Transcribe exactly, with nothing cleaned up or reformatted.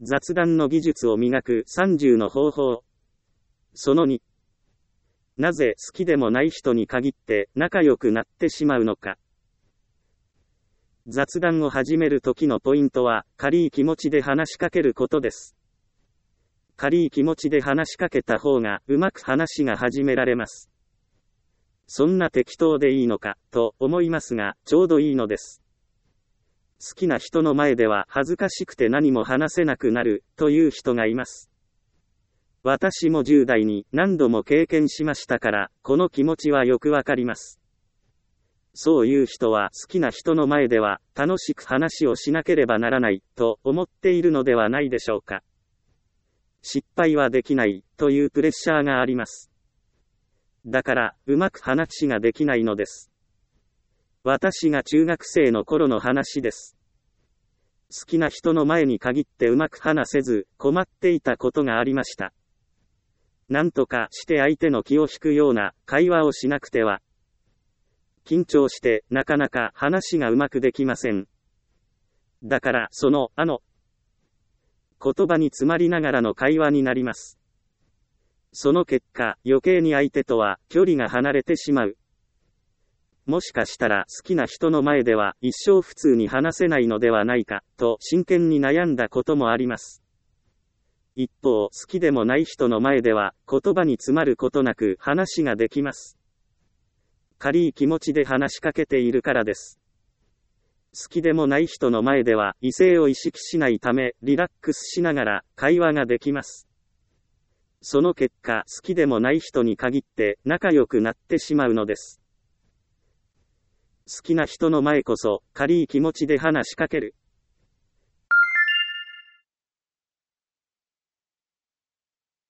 雑談の技術を磨くさんじゅうの方法。そのに。なぜ好きでもない人に限って仲良くなってしまうのか。雑談を始める時のポイントは、軽い気持ちで話しかけることです。軽い気持ちで話しかけた方がうまく話が始められます。そんな適当でいいのか、と思いますが、ちょうどいいのです。好きな人の前では恥ずかしくて何も話せなくなる、という人がいます。私もじゅう代に何度も経験しましたから、この気持ちはよくわかります。そういう人は好きな人の前では楽しく話をしなければならない、と思っているのではないでしょうか。失敗はできない、というプレッシャーがあります。だから、うまく話ができないのです。私が中学生の頃の話です。好きな人の前に限ってうまく話せず、困っていたことがありました。なんとかして相手の気を引くような会話をしなくては。緊張して、なかなか話がうまくできません。だから、その、あの、言葉に詰まりながらの会話になります。その結果、余計に相手とは距離が離れてしまう。もしかしたら好きな人の前では一生普通に話せないのではないか、と真剣に悩んだこともあります。一方、好きでもない人の前では言葉に詰まることなく話ができます。軽い気持ちで話しかけているからです。好きでもない人の前では異性を意識しないためリラックスしながら会話ができます。その結果、好きでもない人に限って仲良くなってしまうのです。好きな人の前こそ軽い気持ちで話しかける。